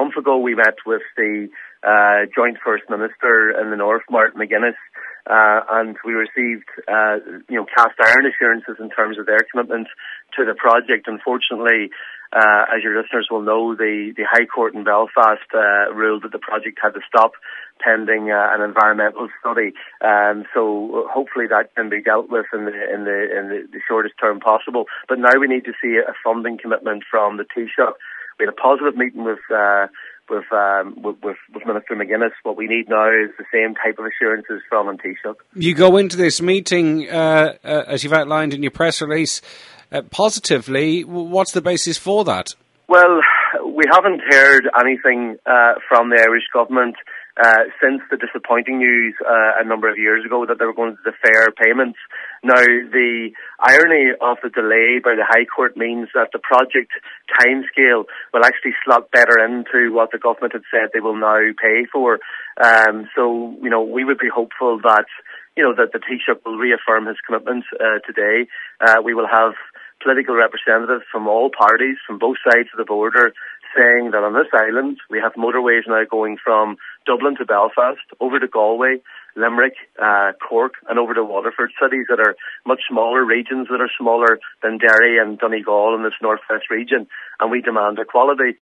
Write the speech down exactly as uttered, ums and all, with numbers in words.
month ago we met with the uh, Joint First Minister in the North, Martin McGuinness, uh, and we received uh, you know cast iron assurances in terms of their commitment to the project. Unfortunately, uh, as your listeners will know, the, the High Court in Belfast uh, ruled that the project had to stop pending uh, an environmental study. Um, so hopefully that can be dealt with in the in the in the, the shortest term possible. But now we need to see a funding commitment from the Taoiseach. We had a positive meeting with uh, with, um, with with with Minister McGuinness. What we need now is the same type of assurances from the Taoiseach. You go into this meeting, uh, uh, as you've outlined in your press release, uh, positively. What's the basis for that? Well, we haven't heard anything uh, from the Irish government uh, since the disappointing news uh, a number of years ago that they were going to defer payments. Now, the irony of the delay by the High Court means that the project timescale will actually slot better into what the government had said they will now pay for. Um, so, you know, we would be hopeful that, you know, that the Taoiseach will reaffirm his commitment uh, today. Uh, we will have political representatives from all parties, from both sides of the border, saying that on this island we have motorways now going from Dublin to Belfast, over to Galway, Limerick, uh, Cork, and over to Waterford, cities that are much smaller, regions that are smaller than Derry and Donegal in this northwest region, and we demand equality.